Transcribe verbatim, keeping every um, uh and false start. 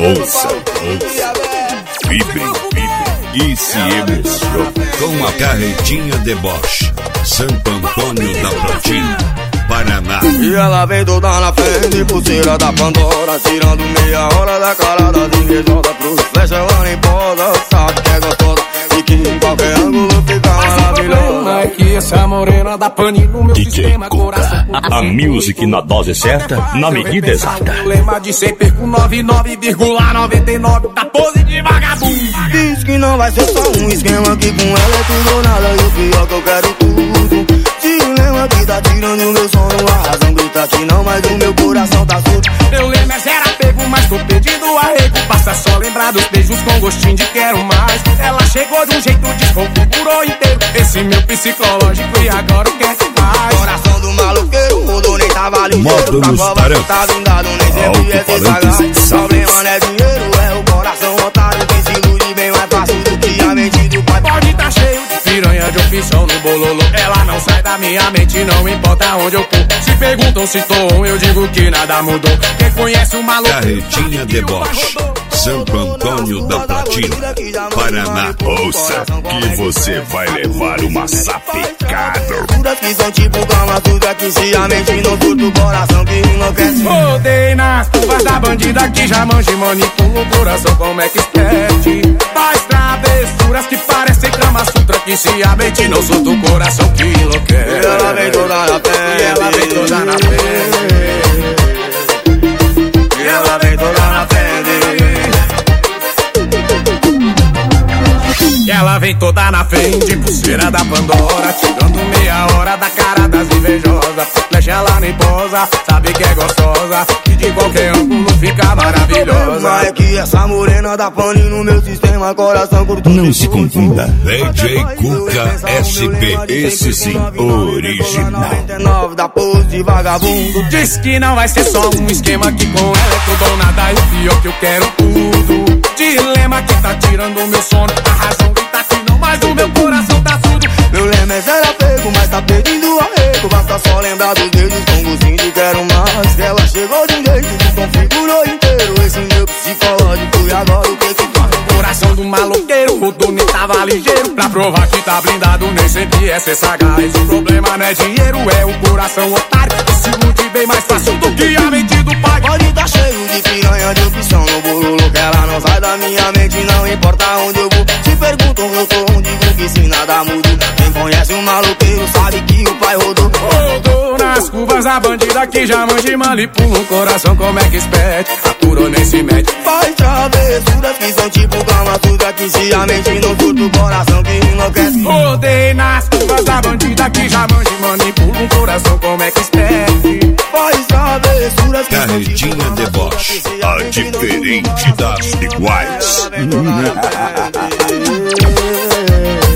Ouça, ouça, vibre, vibre e se emocione com a carretinha deboche. Santo Antônio da Platina, Paraná. E ela vem toda na frente, pulseira da Pandora, tirando meia hora da cara das invejosas. Pro flecha ela nem posa, sabe que é gostosa e que em qualquer ângulo fica maravilhosa. É que essa morena da pane no meu D J sistema, coração. A music na dose certa, na medida exata. Problema de ser perco noventa e nove vírgula noventa e nove da pose de vagabundo. Diz que não vai ser só um esquema, que com ela é tudo ou nada. E o pior que eu quero tudo. Dilema que tá tirando meu sono, a razão grita que não, mas o meu coração tá surdo. Meu lema é zero apego, mas tô pedindo arrego. Passa só lembrar dos beijos com gostinho de quero mais. Ela chegou de um jeito, desconfigurou inteiro esse meu psicológico e agora o que é que faz? Coração do maloqueiro, mudou, nem tava ligeiro. Modo Pra nos prova tarantos. que tá blindado, nem sempre é ser sagaz. Problema não é dinheiro, é o coração otário que se ilude bem mais fácil do que a mente do pai. Pode tá cheio de piranha de opção no bololô. Ela não sai da minha mente, não importa onde eu for. Se perguntam se tô um, eu digo que nada mudou. Quem conhece o maluco Carretinha deboche, Santo Antônio da Platina, Paraná. Ouça que você vai levar uma sapecada. Puras que são tipo cama suja, que se a mente não surta o coração que enlouquece. Rodei nas curvas da bandida que já manja e manipula o coração como é que experte. Faz travessuras que parecem Kama Sutra, que se a mente não surta o coração que enlouquece. E ela vem toda na frente, E ela vem toda na frente. e ela vem toda na frente. Ela vem toda na frente, pulseira da Pandora, tirando meia hora da cara das invejosas. Flecha ela nem posa, sabe que é gostosa e de qualquer ângulo fica maravilhosa. Mas é que essa morena da pane no meu sistema, coração curto. Não se confunda, D J Cuca S P, esse sim, original. noventa e nove da pose de vagabundo. Diz que não vai ser só um esquema, que com ela é tudo ou nada, e o pior que eu quero tudo. Dilema que tá tirando o meu sono, a razão que tá aqui não, mas o meu coração tá surdo. Meu lema é zero apego, mas tá pedindo arrego. Basta só lembrar dos dedos com gostinho de quero mais. Ela chegou de um jeito, desconfigurou inteiro esse meu psicológico e agora o que que faz? Coração do maloqueiro, rodou nem tava ligeiro. Pra provar que tá blindado, nem sempre é ser sagaz. O problema não é dinheiro, é o coração otário que se ilude bem mais fácil do que a mente do pai. Pode tá cheio de piranha de opção no bololo, que ela não sai da minha mente, não importa onde eu vou. Se perguntam eu tô onde vou, que se nada muda. Quem conhece um maloqueiro sabe que o pai rodou. Rodou nas curvas a bandida que já manja e manipula o coração como é que espete. Aturou nem se mete. Faz travessuras que são tipo cama suja, que se a mente não surta o coração que enlouquece. Rodei nas curvas da bandida que já manja e manipula um coração como é que espete. Faz travessuras que são Carretinha tipo cama deboche, suja, que se a a mente não surta o diferente coração das iguais. que enlouquece.